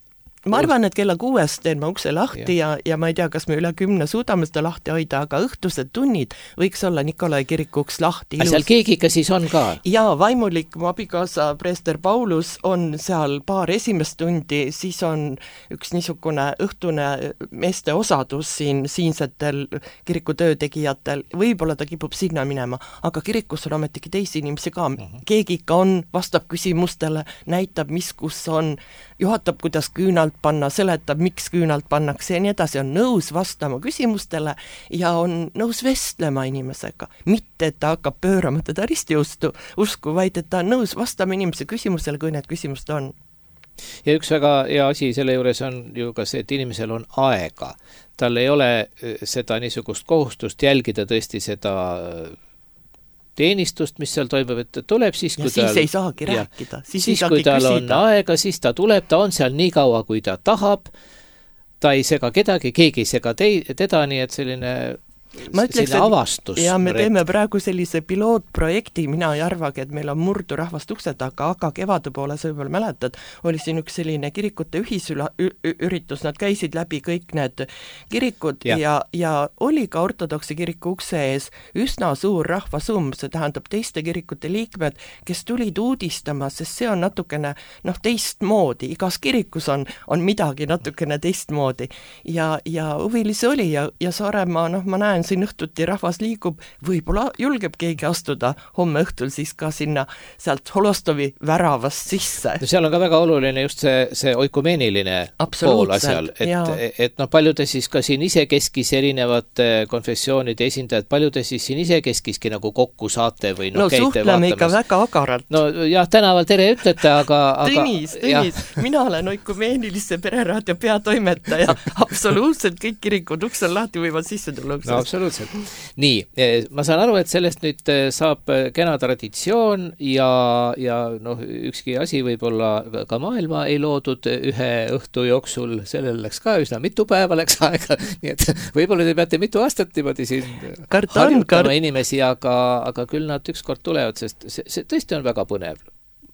ma arvan, et kella kuuest teen ma ukse lahti ja. Ja, ja ma ei tea, kas me üle kümne suudame seda lahti hoida, aga õhtused tunnid võiks olla Nikolai kiriku uks lahti. Aga seal keegi ka siis on ka? Jaa, vaimulik, mu abikaasa preester Paulus on seal paar esimest tundi, siis on üks niisugune õhtune meeste osadus siin siinsetel kiriku töötegijatel, võib-olla ta kipub sinna minema, aga kirikus on ametigi teisi inimesi ka. Uh-huh. Keegi ikka on, vastab küsimustele, näitab, mis kus on, juhatab, kuidas küünalt panna, seletab, miks küünalt pannakse ja nii edasi, on nõus vastama küsimustele ja on nõus vestlema inimesega. Mitte, et ta hakkab pöörama teda ristiustu usku, vaid et ta on nõus vastama inimese küsimusele, kui need küsimused on. Ja üks väga hea asi selle juures on ju ka see, et inimesel on aega. Tal ei ole seda niisugust kohustust jälgida tõesti seda teenistust, mis seal toimub, et tuleb siis, kui ja tal... siis ei saagi rääkida. Siis, siis kui tal küsida. On aega, siis ta tuleb, ta on seal nii kaua, kui ta tahab, ta ei sega kedagi, keegi ei sega te- teda, nii et selline... ma ütleks, et ja me teeme praegu sellise pilootprojekti, mina ei arvagi, et meil on murdu rahvast ukse taga, aga kevade poole, sa võib-olla mäletad, oli siin üks selline kirikute ühisüritus, nad käisid läbi kõik need kirikud ja, ja, ja oli ka ortodoksi kiriku ukse ees üsna suur rahvasumm, see tähendab teiste kirikute liikmed, kes tulid uudistama, sest see on natukene noh, teistmoodi, igas kirikus on, on midagi natukene teistmoodi ja, ja huvilisi oli ja, ja Saaremaa, noh, ma näen siin õhtuti rahvas liigub, võib-olla julgeb keegi astuda homme õhtul siis ka sinna sealt Holostovi väravast sisse. No seal on ka väga oluline just see, see oikumeeniline pool asjal, et, et noh, paljude siis ka siin isekeskis erinevate konfessioonide esindajad, paljude siis siin isekeskiski nagu kokku saate või noh, no, käite suhtleme vaatamas. Ikka väga agaralt. No jah, tänaval tere ütlete, aga... aga Tõnis, Tõnis, mina olen oikumeenilisse pereraadio peatoimetaja, absoluutselt kõik kirikud uksel lahti võivad sisse tulla uksest. No, absoluutselt. Nii, ma saan aru, et sellest nüüd saab kena traditsioon ja, ja noh, ükski asi võib-olla ka maailma ei loodud ühe õhtu jooksul, sellel läks ka üsna mitu päeva läks aega, nii et võib-olla te peate mitu aastat niimoodi siin kart harjutama on, kart... inimesi, aga, aga küll nad ükskord tulevad, sest see, see tõesti on väga põnev.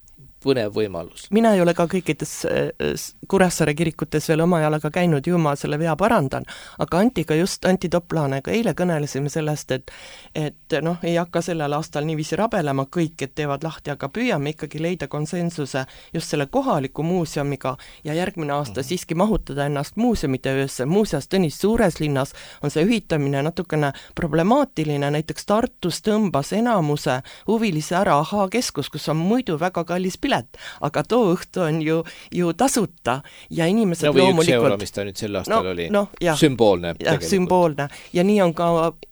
põnev võimalus. Mina ei ole ka kõikides Kuressaare kirikutes veel oma jalaga käinud, ju ma selle vea parandan, aga Antiga just, Anti Toplaanega eile kõnelesime sellest, et et noh, ei hakka sellel aastal niiviisi rabelema kõik, et teevad lahti, aga püüame ikkagi leida konsensuse just selle kohaliku muuseumiga ja järgmine aasta mm-hmm. siiski mahutada ennast muuseumite öösse. Muuseas, Tõnis, suures linnas on see ühitamine natukene problemaatiline, näiteks Tartus tõmbas enamuse huvilise ära Aha keskus, kus on muidu väga kallis pilet, aga too õhtu on ju, ju tasuta ja inimesed no, või loomulikult... üks euro, mis ta nüüd sel aastal no, oli. No, jah, sümboolne. Jah, sümboolne. Ja nii on ka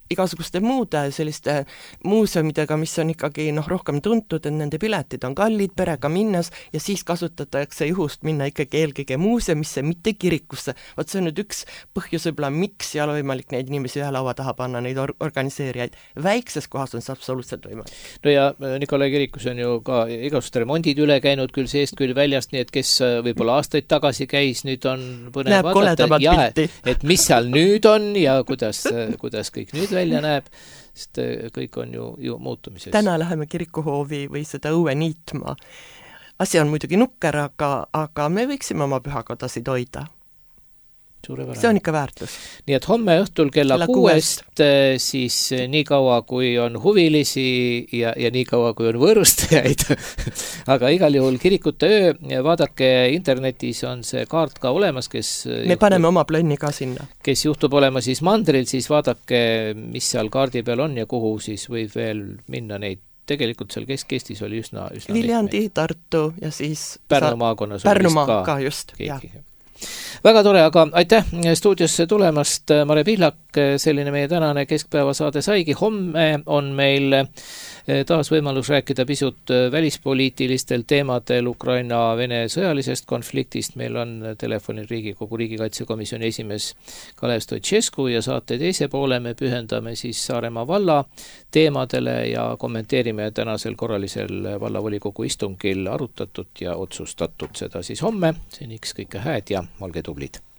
igasuguste muude selliste muuseumidega, mis on ikkagi noh, rohkem tuntud, et nende piletid on kallid perega minnes ja siis kasutatakse juhust minna ikkagi eelkõige muuseumisse, mitte kirikusse. Vaat see on nüüd üks põhjus võib-olla, miks ei ole võimalik neid inimesi ühe laua taha panna, neid or organiseerijaid. Väikses kohas on see absoluutselt võimalik. No ja Nikolai kirikus on ju ka igasugused remondid üle käinud, küll seest, küll väljast, nii et kes võib-olla aastaid tagasi käis, nüüd on põnev Näeb vaadata, ja, et mis seal nüüd on ja kuidas, kuidas kõik nüüd välja näeb, sest kõik on ju, ju muutumises. Täna läheme kirikuhoovi või seda õue niitma. Asi on muidugi nukker, aga, aga me võiksime oma pühakodasid hoida. Suurepärane. See on ikka väärtus. Nii et homme õhtul kella, kella kuuest, siis nii kaua, kui on huvilisi ja, ja nii kaua, kui on võõrustajaid. Aga igal juhul kirikute öö, vaadake internetis on see kaart ka olemas, kes me juhtub, paneme oma plönni ka sinna. Kes juhtub olema siis mandril, siis vaadake, mis seal kaardi peal on ja kuhu siis võib veel minna neid. Tegelikult seal Kesk-Eestis oli üsna, üsna Viljandi, Tartu ja siis Pärnu maakonnas Pärnu maa ka, ka just. Väga tore, aga aitäh stuudiosse tulemast, Mare Pihlak, selline meie tänane keskpäevasaade saigi. Homme on meil taas võimalus rääkida pisut välispoliitilistel teemadel Ukraina-Vene sõjalisest konfliktist. Meil on telefonil Riigikogu riigikaitsekomisjoni esimees Kalev Stoicescu ja saate teise poole me pühendame siis Saaremaa valla teemadele ja kommenteerime tänasel korralisel vallavolikogu istungil arutatud ja otsustatud. Seda siis homme. Seniks kõike hääd ja olge tublid!